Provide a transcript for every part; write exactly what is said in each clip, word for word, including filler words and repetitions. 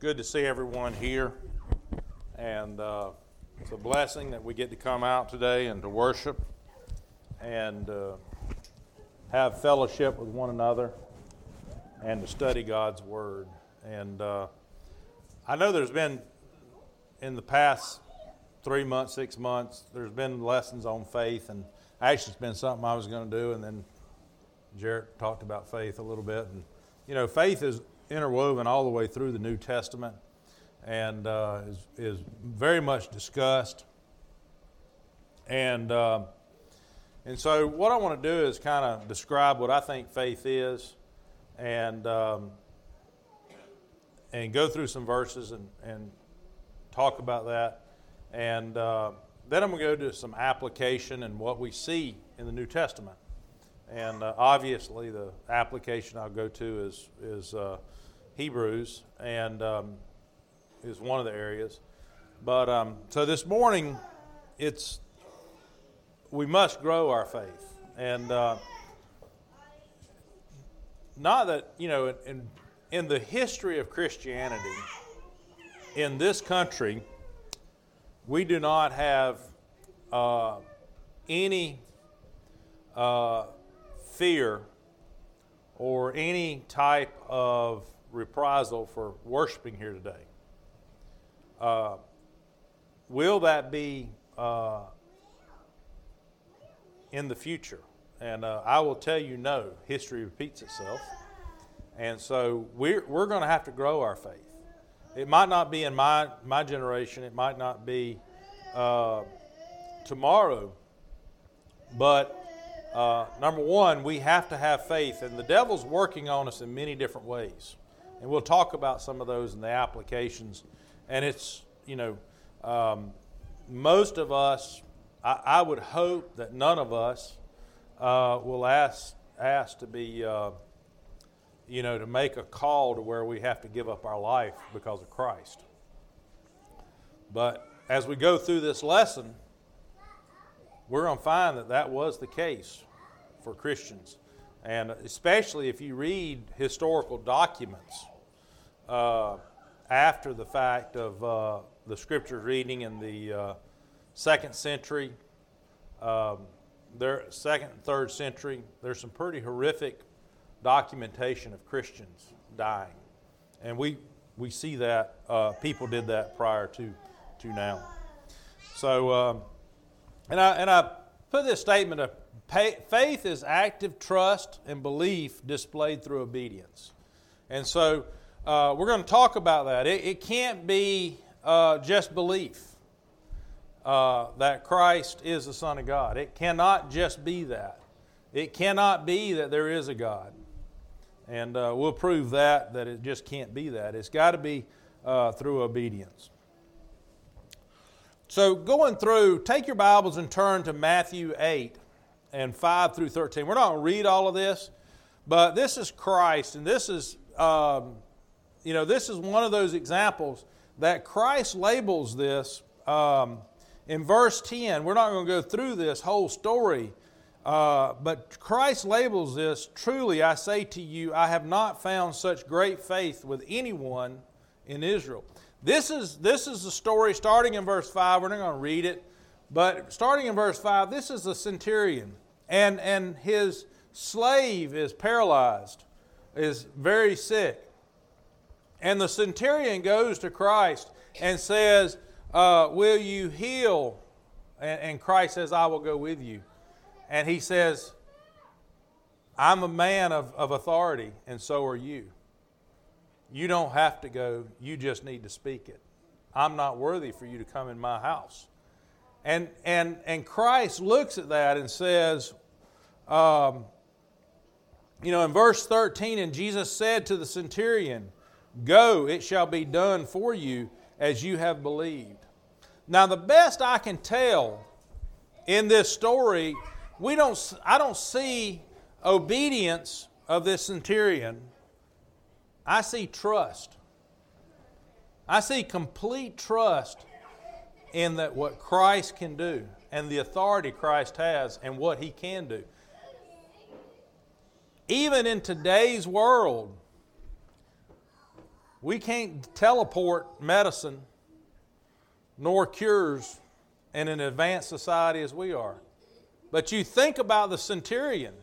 good to see everyone here, and uh, it's a blessing that we get to come out today and to worship and uh, have fellowship with one another and to study God's Word. And uh, I know there's been, in the past three months, six months, there's been lessons on faith, and actually it's been something I was going to do, and then Jarrett talked about faith a little bit. And, you know, faith is interwoven all the way through the New Testament and uh, is, is very much discussed. And uh, and so what I want to do is kind of describe what I think faith is and um, and go through some verses and, and talk about that. And uh, then I'm going to go to some application and what we see in the New Testament. And uh, obviously the application I'll go to is, is uh, Hebrews, and um, is one of the areas. But um, so this morning, it's we must grow our faith, and uh, not that you know in in the history of Christianity in this country, we do not have uh, any uh, fear or any type of reprisal for worshiping here today. Uh, will that be uh, in the future? And uh, I will tell you no. History repeats itself. And so we're, we're going to have to grow our faith. It might not be in my, my generation. It might not be uh, tomorrow. But uh, number one, we have to have faith. And the devil's working on us in many different ways. And we'll talk about some of those in the applications. And it's, you know, um, most of us, I, I would hope that none of us uh, will ask, ask to be, uh, you know, to make a call to where we have to give up our life because of Christ. But as we go through this lesson, we're going to find that that was the case for Christians. And especially if you read historical documents uh, after the fact of uh, the scriptures reading in the uh, second century, um, there, second and third century, there's some pretty horrific documentation of Christians dying. And we we see that uh, people did that prior to, to now. So, um, and I and I put this statement of faith is active trust and belief displayed through obedience. And so uh, we're going to talk about that. It, it can't be uh, just belief uh, that Christ is the Son of God. It cannot just be that. It cannot be that there is a God. And uh, we'll prove that, that it just can't be that. It's got to be uh, through obedience. So going through, take your Bibles and turn to Matthew eight. And five through thirteen. We're not going to read all of this, but this is Christ, and this is, um, you know, this is one of those examples that Christ labels this um, in verse ten. We're not going to go through this whole story, uh, but Christ labels this, truly I say to you, I have not found such great faith with anyone in Israel. This is, this is the story starting in verse five. We're not going to read it, but starting in verse five, this is the centurion. And and his slave is paralyzed, is very sick. And the centurion goes to Christ and says, uh, will you heal? And, and Christ says, I will go with you. And he says, I'm a man of, of authority, and so are you. You don't have to go, you just need to speak it. I'm not worthy for you to come in my house. And and and Christ looks at that and says, um, you know, in verse thirteen, and Jesus said to the centurion, go, it shall be done for you as you have believed. Now, the best I can tell in this story, we don't. I don't see obedience of this centurion. I see trust. I see complete trust in that what Christ can do and the authority Christ has and what He can do. Even in today's world, We can't teleport medicine nor cures in an advanced society as we are. But you think about the centurion.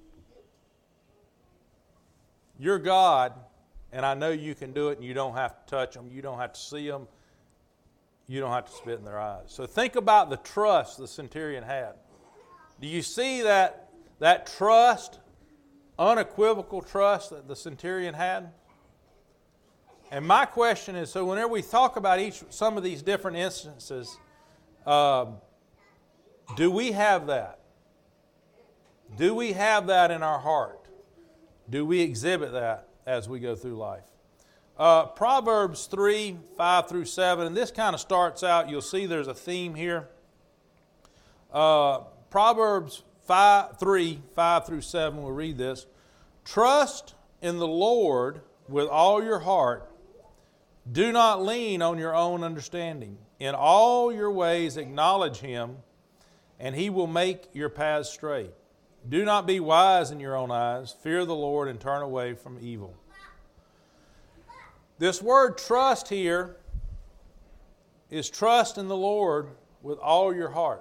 You're God, and I know you can do it, and you don't have to touch them. You don't have to see them. You don't have to spit in their eyes. So think about the trust the centurion had. Do you see that, that trust, unequivocal trust that the centurion had? And my question is, so whenever we talk about each some of these different instances, uh, do we have that? Do we have that in our heart? Do we exhibit that as we go through life? Uh, Proverbs three, five through seven, and this kind of starts out, you'll see there's a theme here. Uh, Proverbs five, three, five through seven, we'll read this. Trust in the Lord with all your heart. Do not lean on your own understanding. In all your ways acknowledge Him, and He will make your paths straight. Do not be wise in your own eyes. Fear the Lord and turn away from evil. This word trust here is trust in the Lord with all your heart.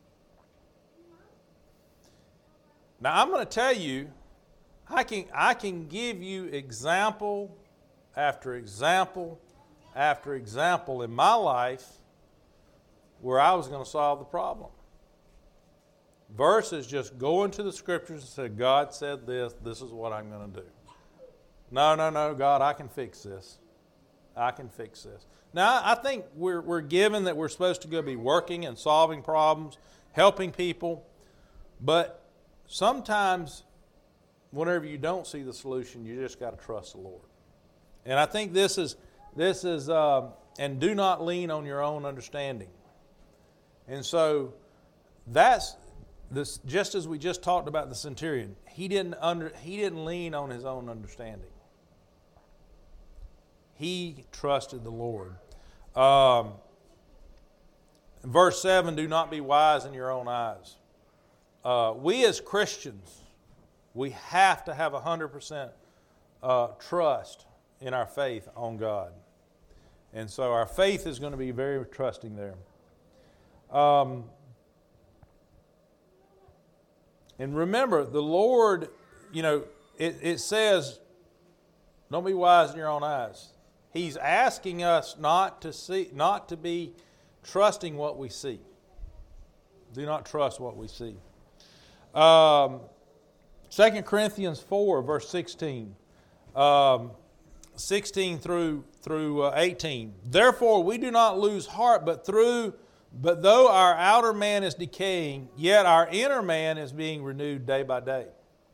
Now I'm going to tell you, I can, I can give you example after example after example in my life where I was going to solve the problem. Versus just going to the Scriptures and say, God said this, this is what I'm going to do. No, no, no, God, I can fix this. I can fix this. Now, I think we're, we're given that we're supposed to go be working and solving problems, helping people, but sometimes whenever you don't see the solution, you just got to trust the Lord. And I think this is, this is, uh, and do not lean on your own understanding. And so that's this. Just as we just talked about the centurion, he didn't under, he didn't lean on his own understanding. He trusted the Lord. Um, verse seven: do not be wise in your own eyes. Uh, we as Christians, we have to have a hundred percent trust in our faith on God. And so our faith is going to be very trusting there. Um, and remember, the Lord, you know, it, it says, don't be wise in your own eyes. He's asking us not to see, not to be trusting what we see. Do not trust what we see. Um, Second Corinthians four, verse sixteen. Um, sixteen through through uh, eighteen. Therefore we do not lose heart, but through but though our outer man is decaying, yet our inner man is being renewed day by day.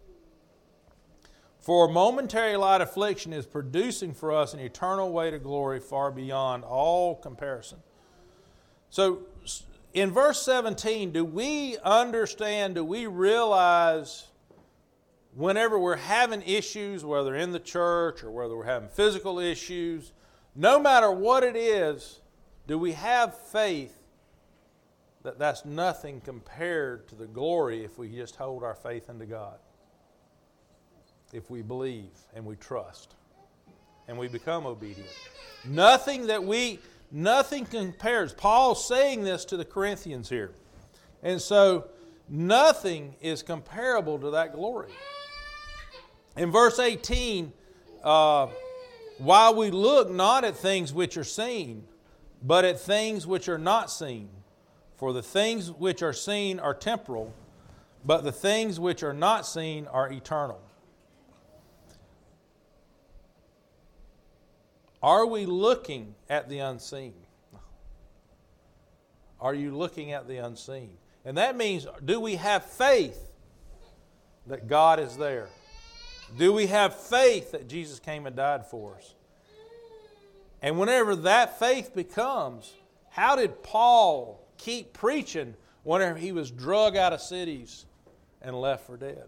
For momentary light affliction is producing for us an eternal weight of glory far beyond all comparison. So in verse seventeen, do we understand, do we realize whenever we're having issues, whether in the church or whether we're having physical issues, no matter what it is, do we have faith that that's nothing compared to the glory if we just hold our faith into God? If we believe and we trust and we become obedient. Nothing that we, nothing compares. Paul's saying this to the Corinthians here. And so nothing is comparable to that glory. In verse eighteen, uh, while we look not at things which are seen, but at things which are not seen. For the things which are seen are temporal, but the things which are not seen are eternal. Are we looking at the unseen? Are you looking at the unseen? And that means, do we have faith that God is there? Do we have faith that Jesus came and died for us? And whenever that faith becomes, how did Paul keep preaching whenever he was drug out of cities and left for dead?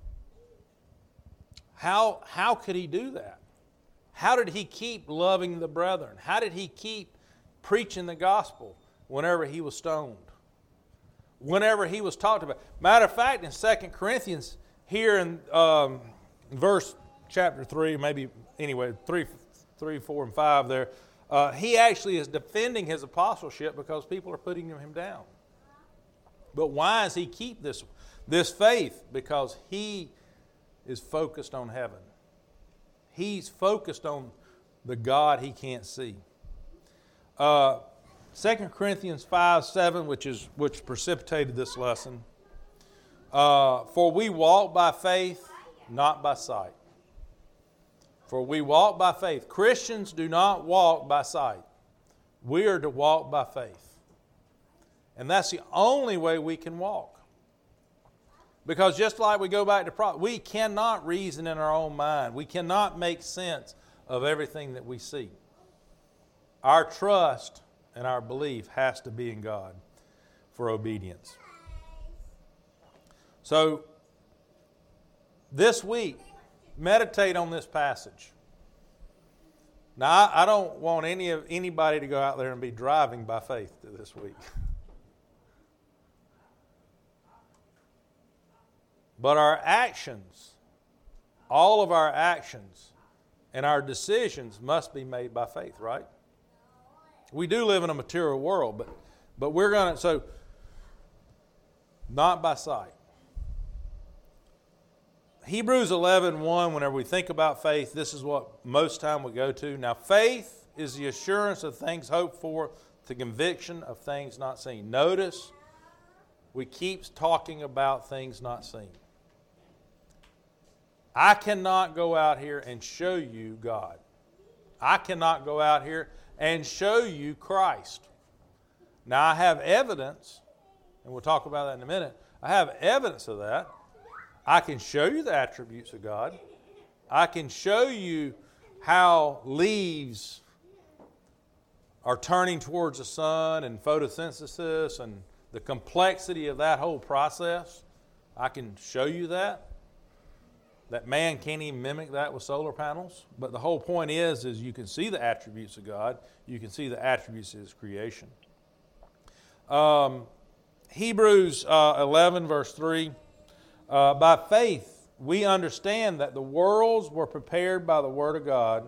How, how could he do that? How did he keep loving the brethren? How did he keep preaching the gospel whenever he was stoned? Whenever he was talked about? Matter of fact, in Second Corinthians, here in um, verse chapter three, maybe, anyway, three, three, four, and five there, uh, he actually is defending his apostleship because people are putting him down. But why does he keep this, this faith? Because he is focused on heaven. He's focused on the God he can't see. Uh, Second Corinthians five seven, which is which precipitated this lesson. Uh, For we walk by faith, not by sight. For we walk by faith. Christians do not walk by sight. We are to walk by faith. And that's the only way we can walk. Because just like we go back to prophecy, we cannot reason in our own mind. We cannot make sense of everything that we see. Our trust and our belief has to be in God for obedience. So, this week, meditate on this passage. Now, I, I don't want any of anybody to go out there and be driving by faith this week. But our actions, all of our actions and our decisions must be made by faith, right? We do live in a material world, but, but we're going to, so, not by sight. Hebrews eleven one, whenever we think about faith, this is what most time we go to. Now, faith is the assurance of things hoped for, the conviction of things not seen. Notice, we keep talking about things not seen. I cannot go out here and show you God. I cannot go out here and show you Christ. Now, I have evidence, and we'll talk about that in a minute. I have evidence of that. I can show you the attributes of God. I can show you how leaves are turning towards the sun and photosynthesis and the complexity of that whole process. I can show you that. That man can't even mimic that with solar panels. But the whole point is, is you can see the attributes of God. You can see the attributes of His creation. Um, Hebrews uh, eleven, verse three. Uh, by faith, we understand that the worlds were prepared by the Word of God,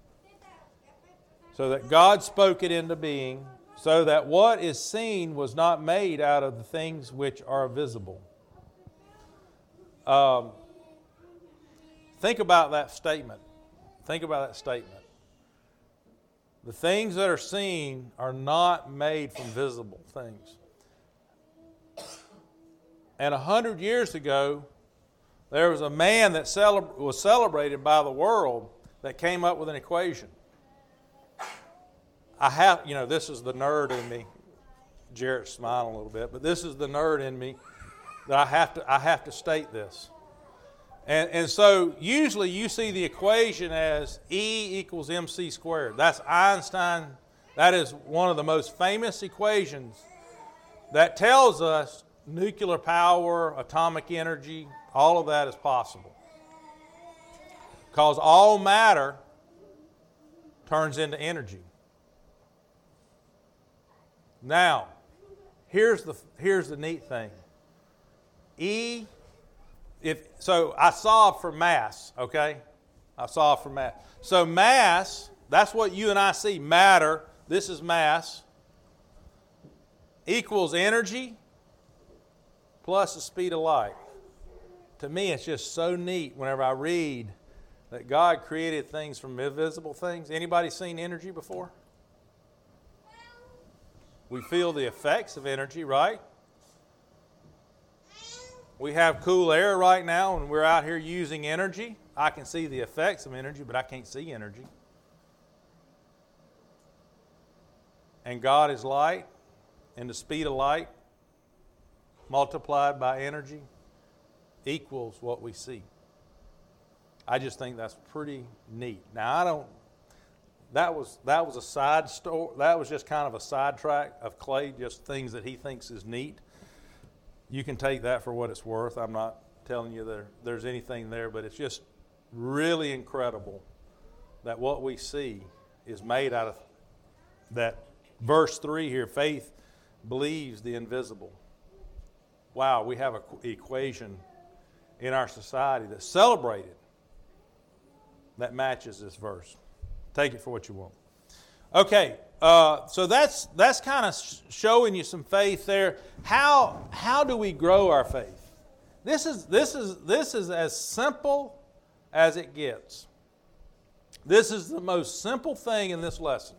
so that God spoke it into being, so that what is seen was not made out of the things which are visible. Um, think about that statement. Think about that statement. The things that are seen are not made from visible things. And a hundred years ago, there was a man that celebra- was celebrated by the world that came up with an equation. I have, you know, this is the nerd in me. Jarrett's smiling a little bit, but this is the nerd in me that I have to, I have to state this. And, and so usually you see the equation as E equals mc squared. That's Einstein. That is one of the most famous equations that tells us nuclear power, atomic energy, all of that is possible. Because all matter turns into energy. Now, here's the here's the neat thing. E, if so, I solved for mass, okay? I solved for mass. So mass, that's what you and I see, matter, this is mass, equals energy plus the speed of light. To me, it's just so neat whenever I read that God created things from invisible things. Anybody seen energy before? We feel the effects of energy, right? We have cool air right now and we're out here using energy. I can see the effects of energy, but I can't see energy. And God is light, and the speed of light multiplied by energy equals what we see. I just think that's pretty neat. Now, I don't, that was that was a side story. That was just kind of a sidetrack of Clay, just things that he thinks is neat. You can take that for what it's worth. I'm not telling you there, there's anything there, but it's just really incredible that what we see is made out of that. Verse three here, faith believes the invisible. Wow, we have an equation in our society that's celebrated that matches this verse. Take it for what you want. Okay, uh, so that's that's kind of showing you some faith there. How how do we grow our faith? This is this is this is as simple as it gets. This is the most simple thing in this lesson.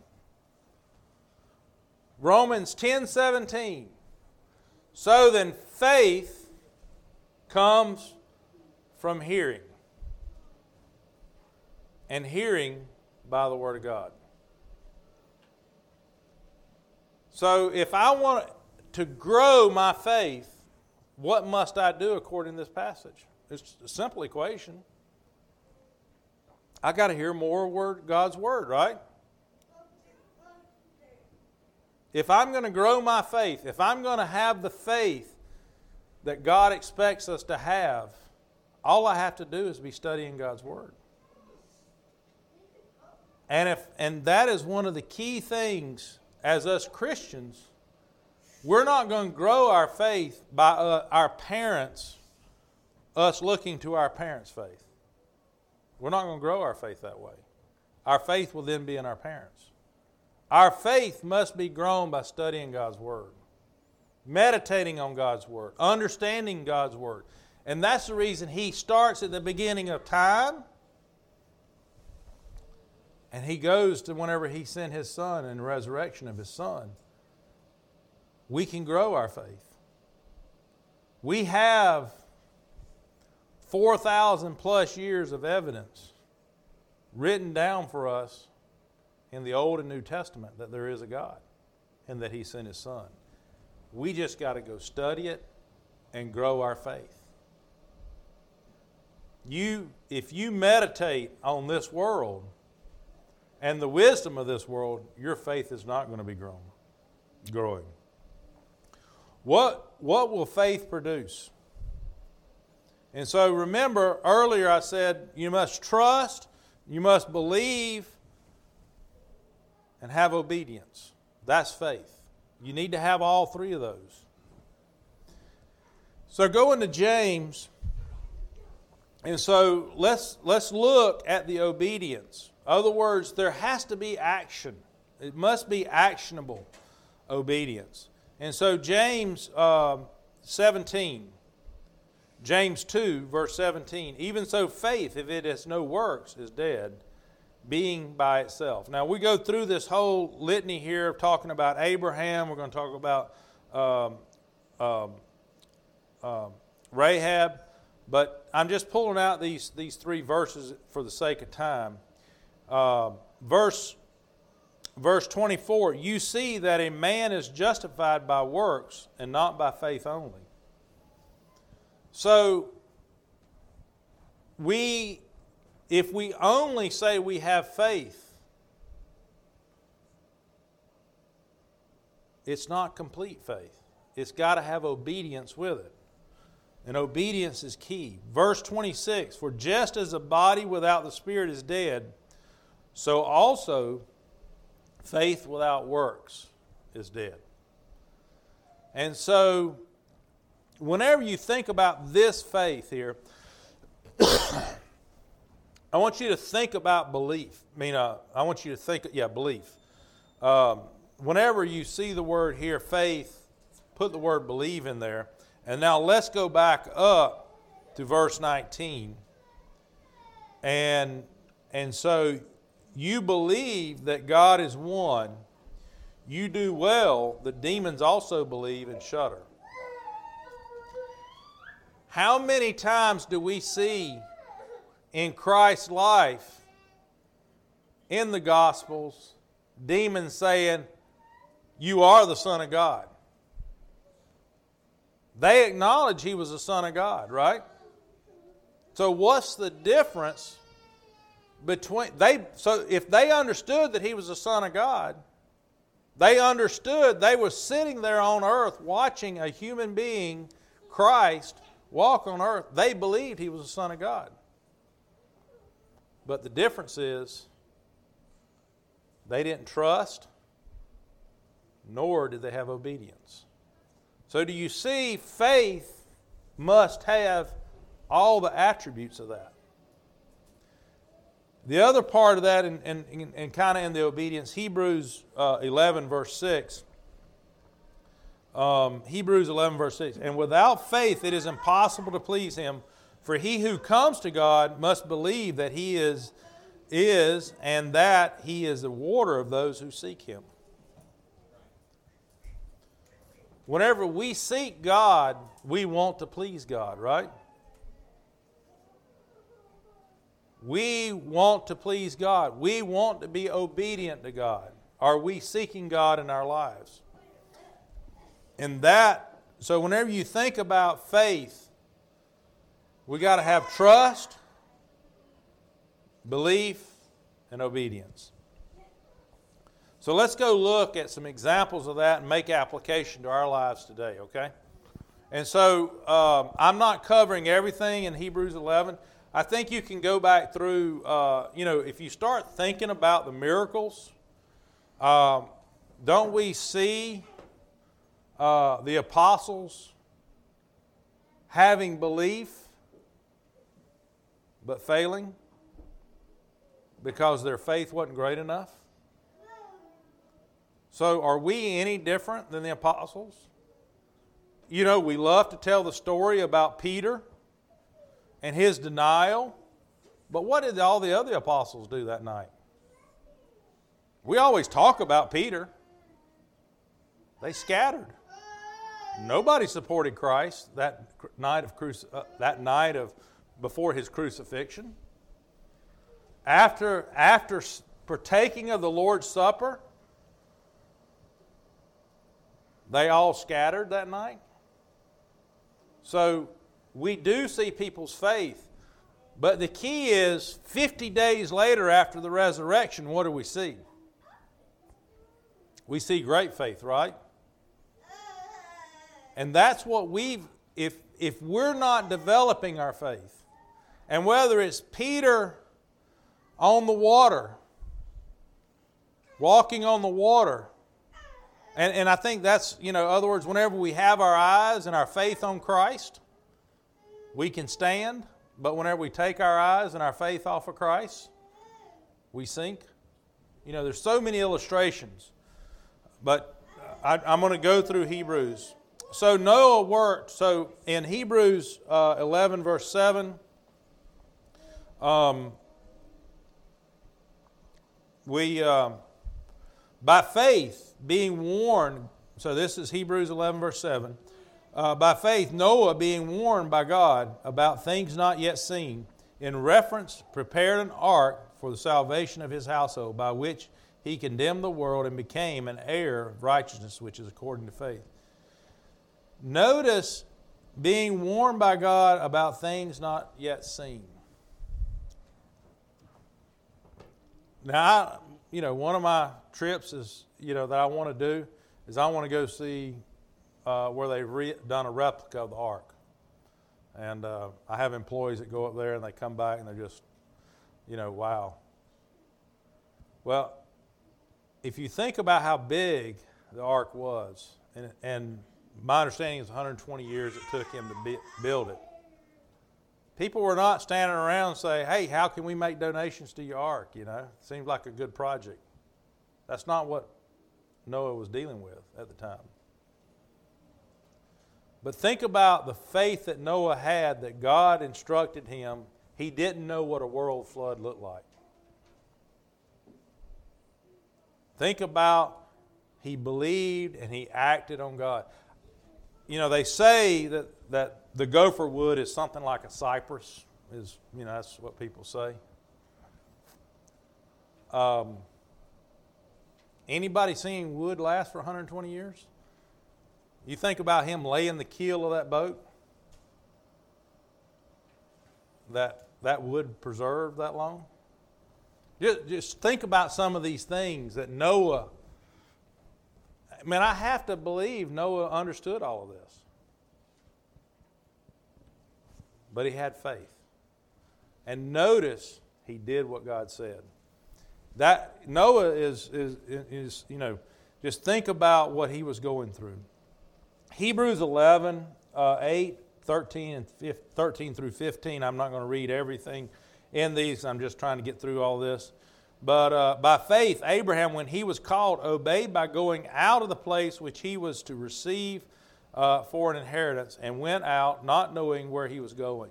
Romans ten seventeen. So then faith comes from hearing, and hearing by the Word of God. So if I want to grow my faith, what must I do according to this passage? It's a simple equation. I got to hear more word, God's Word, right? If I'm going to grow my faith, if I'm going to have the faith that God expects us to have, all I have to do is be studying God's Word. And if and that is one of the key things as us Christians. We're not going to grow our faith by uh, our parents, us looking to our parents' faith. We're not going to grow our faith that way. Our faith will then be in our parents. Our faith must be grown by studying God's Word, meditating on God's Word, understanding God's Word. And that's the reason He starts at the beginning of time, and He goes to whenever He sent His Son and the resurrection of His Son. We can grow our faith. We have four thousand plus years of evidence written down for us in the Old and New Testament that there is a God and that He sent His Son. We just got to go study it and grow our faith. You, if you meditate on this world and the wisdom of this world, your faith is not going to be grown, growing. What, what will faith produce? And so remember, earlier I said you must trust, you must believe, and have obedience. That's faith. You need to have all three of those. So go into James, and so let's let's look at the obedience. In other words, there has to be action. It must be actionable obedience. And so James uh, seventeen, James two, verse seventeen, even so faith, if it has no works, is dead, being by itself. Now we go through this whole litany here of talking about Abraham. We're going to talk about um, um, um, Rahab. But I'm just pulling out these, these three verses for the sake of time. Uh, verse, verse twenty-four, you see that a man is justified by works and not by faith only. So, we, if we only say we have faith, it's not complete faith. It's got to have obedience with it. And obedience is key. Verse twenty-six, for just as a body without the Spirit is dead, so also faith without works is dead. And so, whenever you think about this faith here, I want you to think about belief. I mean, uh, I want you to think, yeah, belief. Um, whenever you see the word here, faith, put the word believe in there. And now let's go back up to verse nineteen. And, and so you believe that God is one. You do well. The demons also believe and shudder. How many times do we see in Christ's life, in the Gospels, demons saying, you are the Son of God? They acknowledge He was the Son of God, right? So what's the difference between they? So if they understood that He was the Son of God, they understood they were sitting there on earth watching a human being, Christ, walk on earth. They believed He was the Son of God. But the difference is they didn't trust, nor did they have obedience. So do you see, faith must have all the attributes of that. The other part of that, and, and, and kind of in the obedience, Hebrews uh, eleven, verse six. Um, Hebrews eleven, verse six. And without faith it is impossible to please Him, for he who comes to God must believe that He is, is and that He is the rewarder of those who seek Him. Whenever we seek God, we want to please God, right? We want to please God. We want to be obedient to God. Are we seeking God in our lives? And that, so whenever you think about faith, we got to have trust, belief, and obedience. So let's go look at some examples of that and make application to our lives today, okay? And so um, I'm not covering everything in Hebrews eleven. I think you can go back through, uh, you know, if you start thinking about the miracles, um, don't we see uh, the apostles having belief but failing because their faith wasn't great enough? So are we any different than the apostles? You know, we love to tell the story about Peter and his denial. But what did all the other apostles do that night? We always talk about Peter. They scattered. Nobody supported Christ that night of cruci- uh, that night of before his crucifixion. After after partaking of the Lord's Supper, they all scattered that night. So we do see people's faith. But the key is fifty days later after the resurrection, what do we see? We see great faith, right? And that's what we've, if, if we're not developing our faith, and whether it's Peter on the water, walking on the water, and, and I think that's, you know, in other words, whenever we have our eyes and our faith on Christ, we can stand. But whenever we take our eyes and our faith off of Christ, we sink. You know, there's so many illustrations. But I, I'm going to go through Hebrews. So Noah worked. So in Hebrews uh, eleven, verse seven, um, we, uh, by faith, being warned, so this is Hebrews eleven, verse seven, Uh, by faith, Noah, being warned by God about things not yet seen, in reference, prepared an ark for the salvation of his household, by which he condemned the world and became an heir of righteousness, which is according to faith. Notice being warned by God about things not yet seen. Now, I, you know, one of my trips is, you know, that I want to do is I want to go see Uh, where they've re- done a replica of the ark. And uh, I have employees that go up there and they come back and they're just, you know, wow. Well, if you think about how big the ark was, and, and my understanding is one hundred twenty years it took him to be, build it, people were not standing around and saying, hey, how can we make donations to your ark? You know, it seems like a good project. That's not what Noah was dealing with at the time. But think about the faith that Noah had, that God instructed him. He didn't know what a world flood looked like. Think about he believed and he acted on God. You know, they say that, that the gopher wood is something like a cypress. Is, you know, that's what people say. Um, anybody seen wood last for one hundred twenty years? You think about him laying the keel of that boat, that that wood preserved that long. Just, just think about some of these things that Noah, I mean, I have to believe Noah understood all of this. But he had faith. And notice he did what God said. That Noah is, is, is you know, just think about what he was going through. Hebrews eleven, uh, eight, thirteen, and thirteen through fifteen. I'm not going to read everything in these. I'm just trying to get through all this. But uh, by faith, Abraham, when he was called, obeyed by going out of the place which he was to receive uh, for an inheritance, and went out not knowing where he was going.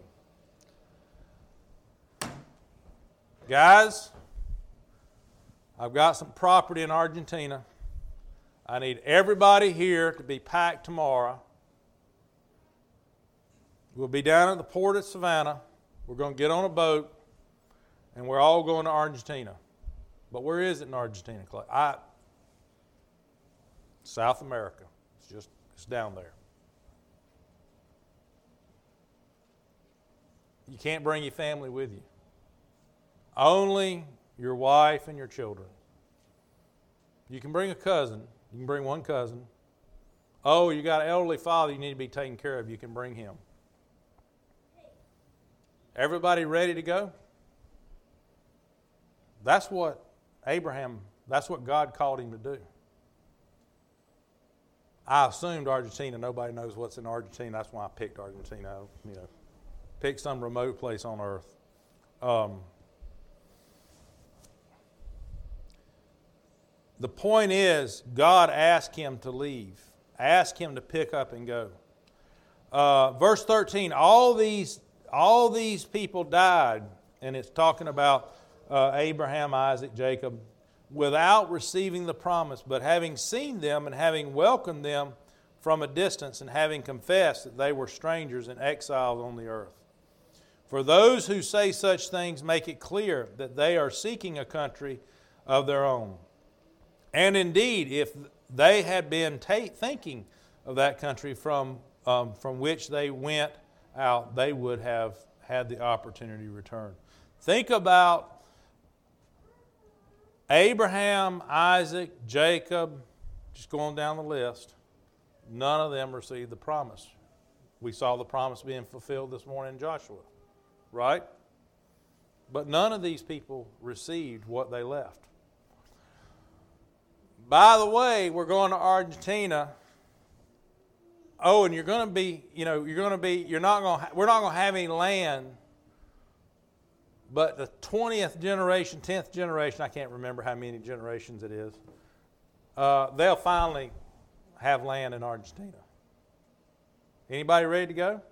Guys, I've got some property in Argentina. I need everybody here to be packed tomorrow. We'll be down at the port at Savannah. We're going to get on a boat, and we're all going to Argentina. But where is it in Argentina, Clay? I, South America. It's just it's down there. You can't bring your family with you. Only your wife and your children. You can bring a cousin. You can bring one cousin. Oh, you got an elderly father you need to be taken care of. You can bring him. Everybody ready to go? That's what Abraham, that's what God called him to do. I assumed Argentina. Nobody knows what's in Argentina. That's why I picked Argentina. You know, pick some remote place on earth. Um, the point is, God asked him to leave. Asked him to pick up and go. Uh, verse thirteen, all these, all these people died, and it's talking about Uh, Abraham, Isaac, Jacob, without receiving the promise, but having seen them and having welcomed them from a distance and having confessed that they were strangers and exiles on the earth. For those who say such things make it clear that they are seeking a country of their own. And indeed, if they had been ta- thinking of that country from, um, from which they went out, they would have had the opportunity to return. Think about Abraham, Isaac, Jacob, just going down the list, none of them received the promise. We saw the promise being fulfilled this morning in Joshua, right? But none of these people received what they left. By the way, we're going to Argentina. Oh, and you're going to be, you know, you're going to be, you're not going to, we're not going to have any land. But the twentieth generation, tenth generation, I can't remember how many generations it is, uh, they'll finally have land in Argentina. Anybody ready to go?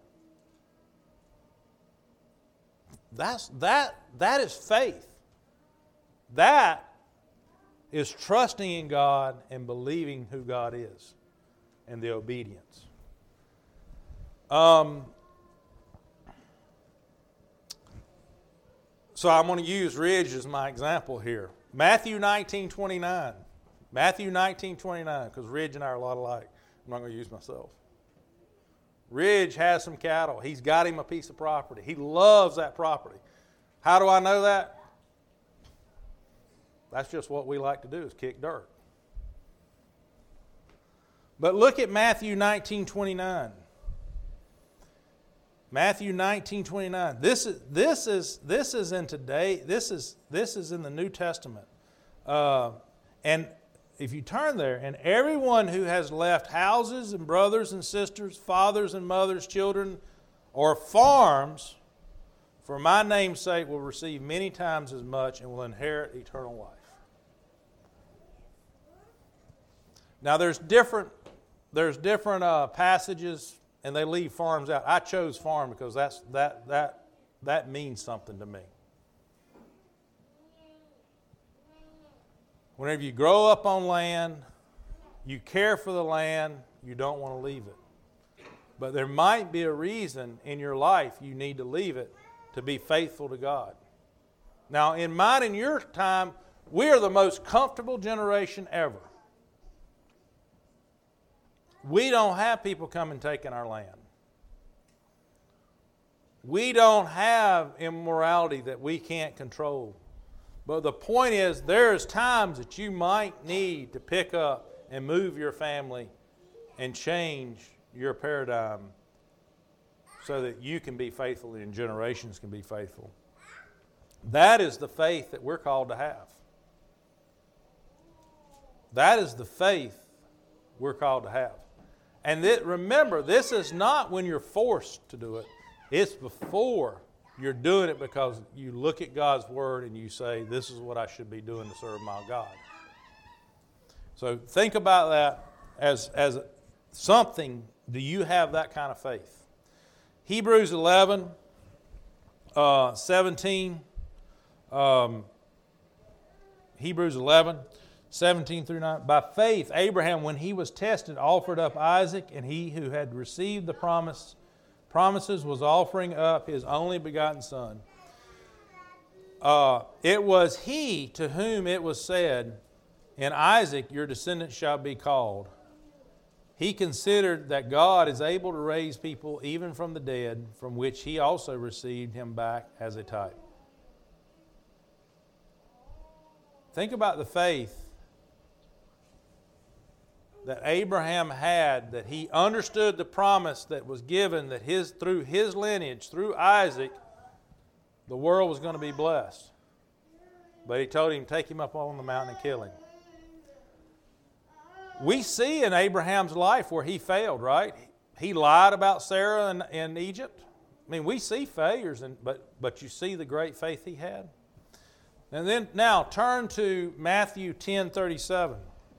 That's, that, that is faith. That is trusting in God and believing who God is and the obedience. Um... So I'm going to use Ridge as my example here. Matthew nineteen twenty-nine. Matthew nineteen twenty-nine, because Ridge and I are a lot alike. I'm not going to use myself. Ridge has some cattle. He's got him a piece of property. He loves that property. How do I know that? That's just what we like to do, is kick dirt. But look at Matthew nineteen twenty-nine. Matthew nineteen twenty-nine. This is this is this is in today. This is this is in the New Testament. Uh, and if you turn there, and everyone who has left houses and brothers and sisters, fathers and mothers, children, or farms, for my name's sake, will receive many times as much and will inherit eternal life. Now, there's different there's different uh, passages. And they leave farms out. I chose farm because that's that that that means something to me. Whenever you grow up on land, you care for the land, you don't want to leave it. But there might be a reason in your life you need to leave it to be faithful to God. Now, in mine and your time, we are the most comfortable generation ever. We don't have people coming taking our land. We don't have immorality that we can't control. But the point is, there's times that you might need to pick up and move your family and change your paradigm so that you can be faithful and generations can be faithful. That is the faith that we're called to have. That is the faith we're called to have. And that, remember, this is not when you're forced to do it. It's before You're doing it because you look at God's Word and you say, this is what I should be doing to serve my God. So think about that as, as something. Do you have that kind of faith? Hebrews eleven, uh, seventeen. Um, Hebrews eleven, seventeen through nine. By faith, Abraham, when he was tested, offered up Isaac, and he who had received the promise, promises was offering up his only begotten son. Uh, it was he to whom it was said, in Isaac your descendants shall be called. He considered that God is able to raise people even from the dead, from which he also received him back as a type. Think about the faith that Abraham had, that he understood the promise that was given, that his through his lineage, through Isaac, the world was going to be blessed. But he told him, take him up on the mountain and kill him. We see in Abraham's life where he failed, right? He lied about Sarah in, in Egypt. I mean, we see failures, in, but, but you see the great faith he had. And then now turn to Matthew ten thirty-seven.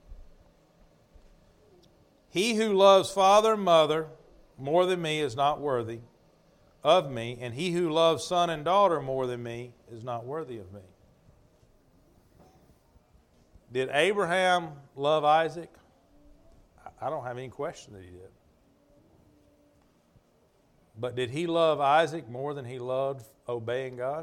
He who loves father and mother more than me is not worthy of me, and he who loves son and daughter more than me is not worthy of me. Did Abraham love Isaac? I don't have any question that he did. But did he love Isaac more than he loved obeying God?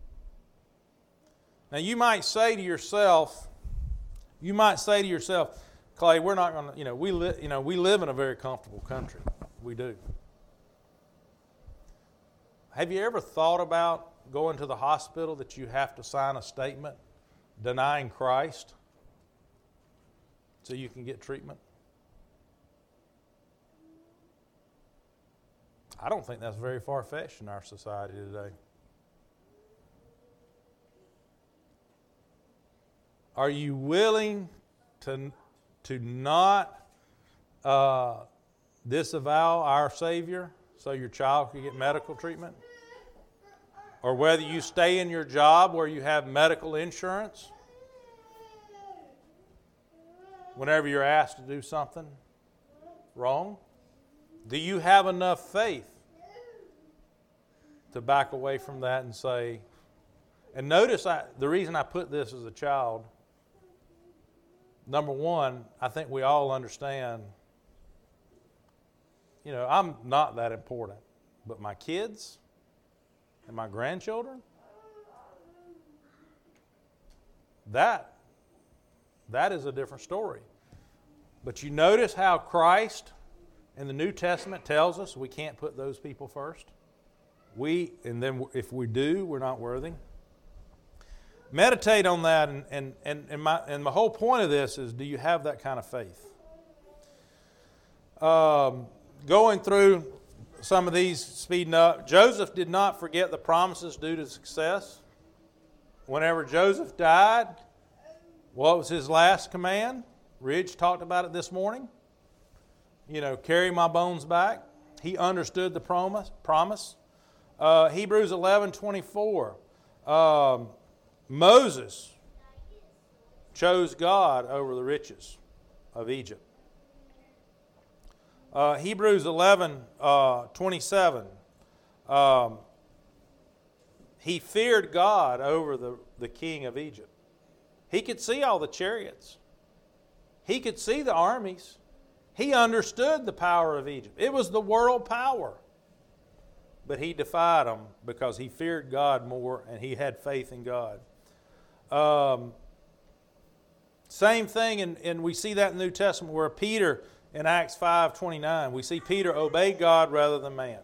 Now you might say to yourself, you might say to yourself, Clay, we're not going to, you know, we li- you know, we live in a very comfortable country. We do. Have you ever thought about going to the hospital that you have to sign a statement denying Christ so you can get treatment? I don't think that's very far-fetched in our society today. Are you willing to, to not uh, disavow our Savior so your child can get medical treatment? Or whether you stay in your job where you have medical insurance whenever you're asked to do something wrong? Do you have enough faith to back away from that and say, and notice I, the reason I put this as a child, number one, I think we all understand, you know, I'm not that important, but my kids and my grandchildren, that, that is a different story. But you notice how Christ in the New Testament tells us we can't put those people first. We, and then if we do, we're not worthy. Meditate on that, and, and, and, and, my, and my whole point of this is, do you have that kind of faith? Um, going through some of these, speeding up, Joseph did not forget the promises due to success. Whenever Joseph died, what was his last command? Ridge talked about it this morning. You know, carry my bones back. He understood the promise. promise. Uh, Hebrews eleven twenty-four. Um, Moses chose God over the riches of Egypt. Uh, Hebrews eleven twenty-seven. Um, he feared God over the, the king of Egypt. He could see all the chariots. He could see the armies. He understood the power of Egypt. It was the world power. But he defied them because he feared God more and he had faith in God. Um, same thing, and, and we see that in the New Testament where Peter, in Acts five twenty-nine, we see Peter obey God rather than man.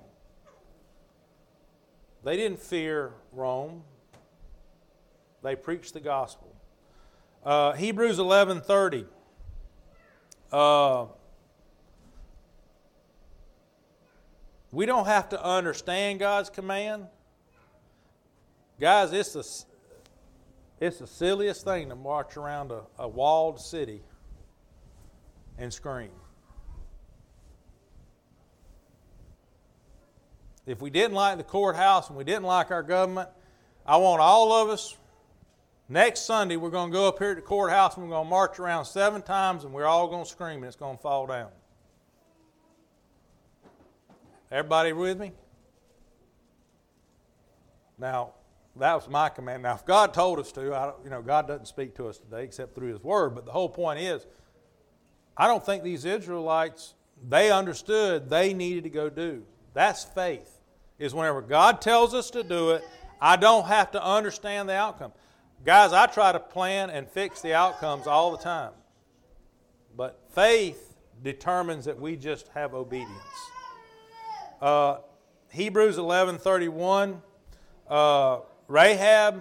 They didn't fear Rome. They preached the gospel. Uh, Hebrews eleven thirty. Uh, we don't have to understand God's command. Guys, it's the, it's the silliest thing to march around a, a walled city and scream. if we didn't like the courthouse and we didn't like our government, I want all of us, next Sunday we're going to go up here at the courthouse and we're going to march around seven times and we're all going to scream and it's going to fall down. Everybody with me? Now, that was my command. Now, if God told us to, I don't, you know, God doesn't speak to us today except through His Word. But the whole point is, I don't think these Israelites, they understood they needed to go do. That's faith. Is whenever God tells us to do it, I don't have to understand the outcome. Guys, I try to plan and fix the outcomes all the time. But faith determines that we just have obedience. Uh, Hebrews eleven thirty-one, uh, Rahab,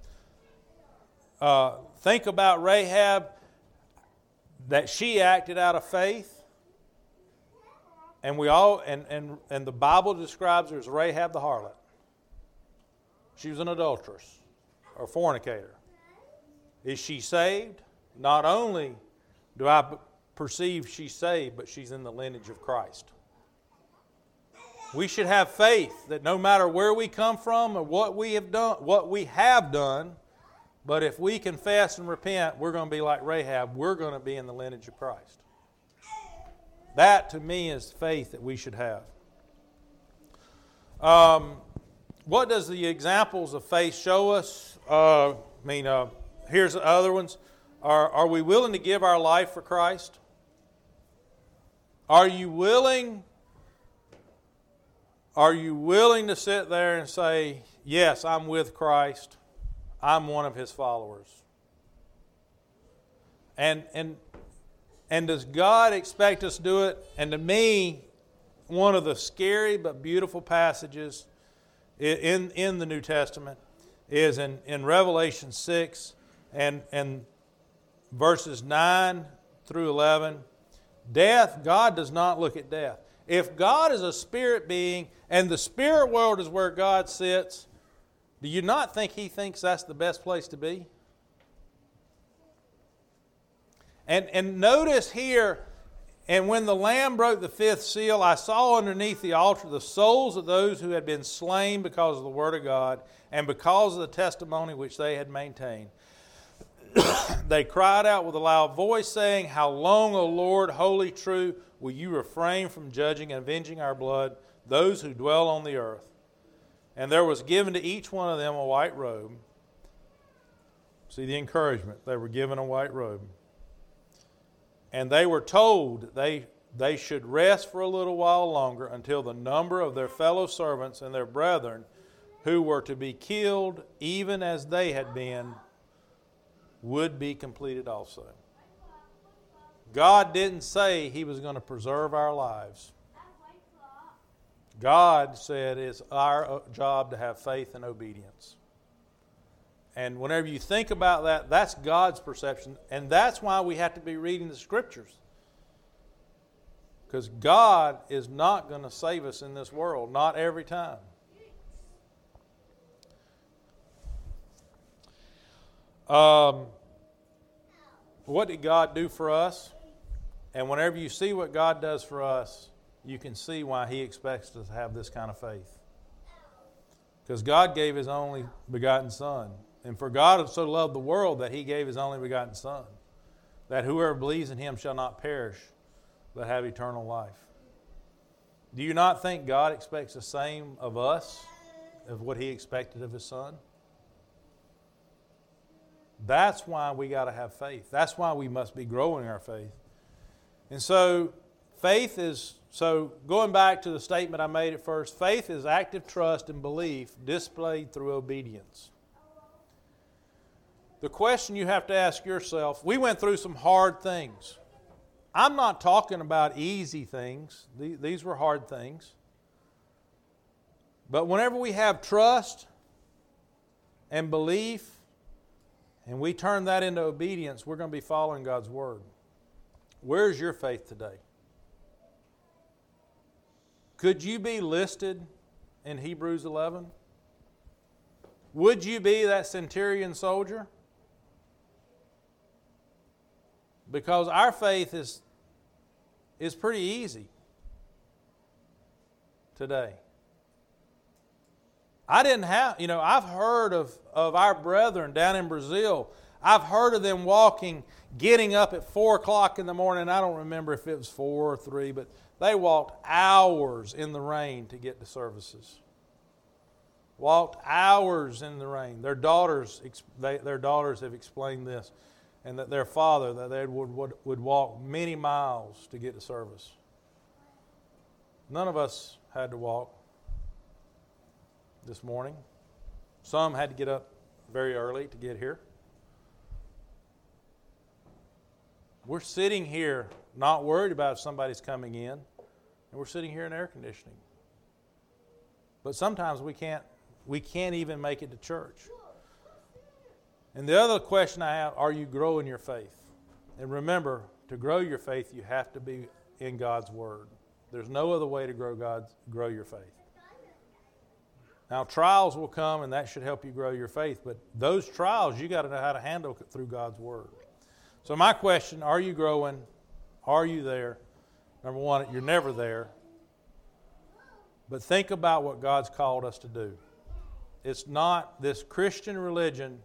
uh, think about Rahab, that she acted out of faith. And we all and, and, and the Bible describes her as Rahab the harlot. She was an adulteress or fornicator. Is she saved? Not only do I perceive she's saved, but she's in the lineage of Christ. We should have faith that no matter where we come from or what we have done, what we have done, but if we confess and repent, we're going to be like Rahab. We're going to be in the lineage of Christ. That, to me, is faith that we should have. Um, what does the examples of faith show us? Uh, I mean, uh, here's the other ones. Are, are we willing to give our life for Christ? Are you willing... Are you willing to sit there and say, yes, I'm with Christ. I'm one of His followers. And and and does God expect us to do it? And to me, one of the scary but beautiful passages in, in the New Testament is in, in Revelation six and, and verses nine through eleven. Death, God does not look at death. If God is a spirit being and the spirit world is where God sits, do you not think He thinks that's the best place to be? And, and notice here, and when the Lamb broke the fifth seal, I saw underneath the altar the souls of those who had been slain because of the Word of God and because of the testimony which they had maintained. They cried out with a loud voice, saying, How long, O Lord, holy, true, will you refrain from judging and avenging our blood, those who dwell on the earth? And there was given to each one of them a white robe. See the encouragement. They were given a white robe. And they were told they, they should rest for a little while longer until the number of their fellow servants and their brethren who were to be killed, even as they had been, would be completed also. God didn't say He was going to preserve our lives. God said it's our job to have faith and obedience. And whenever you think about that, that's God's perception. And that's why we have to be reading the Scriptures. Because God is not going to save us in this world, not every time. Um, what did God do for us? And whenever you see what God does for us, you can see why He expects us to have this kind of faith. Because God gave His only begotten Son. And for God so loved the world that He gave His only begotten Son, that whoever believes in Him shall not perish, but have eternal life. Do you not think God expects the same of us, of what He expected of His Son? That's why we got to have faith. That's why we must be growing our faith. And so, faith is, so going back to the statement I made at first, faith is active trust and belief displayed through obedience. The question you have to ask yourself, we went through some hard things. I'm not talking about easy things. These were hard things. But whenever we have trust and belief, and we turn that into obedience, we're going to be following God's Word. Where's your faith today? Could you be listed in Hebrews eleven? Would you be that centurion soldier? Because our faith is, is pretty easy today. I didn't have, you know, I've heard of, of our brethren down in Brazil. I've heard of them walking, getting up at four o'clock in the morning. I don't remember if it was four or three, but they walked hours in the rain to get to services. Walked hours in the rain. Their daughters, they, their daughters have explained this, and that their father, that they would, would, would walk many miles to get to service. None of us had to walk this morning. Some had to get up very early to get here. We're sitting here not worried about if somebody's coming in, and we're sitting here in air conditioning. But sometimes we can't we can't even make it to church. And the other question I have, are you growing your faith? And remember, to grow your faith, you have to be in God's Word. There's no other way to grow God's grow your faith. Now, trials will come, and that should help you grow your faith. But those trials, you got to know how to handle through God's Word. So my question, are you growing? Are you there? Number one, you're never there. But think about what God's called us to do. It's not, this Christian religion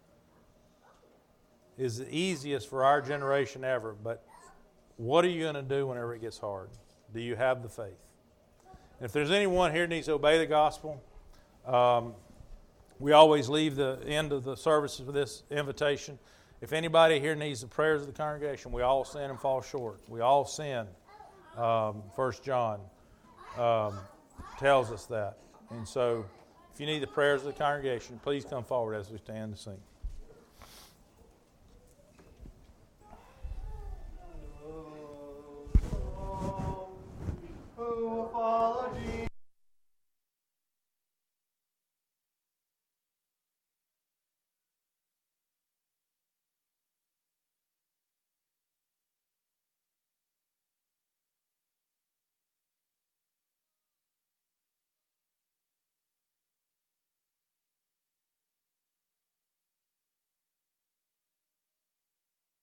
is the easiest for our generation ever. But what are you going to do whenever it gets hard? Do you have the faith? And if there's anyone here who needs to obey the gospel, um, we always leave the end of the services with this invitation. If anybody here needs the prayers of the congregation, we all sin and fall short. We all sin. Um, First John um, tells us that. And so, if you need the prayers of the congregation, please come forward as we stand and sing.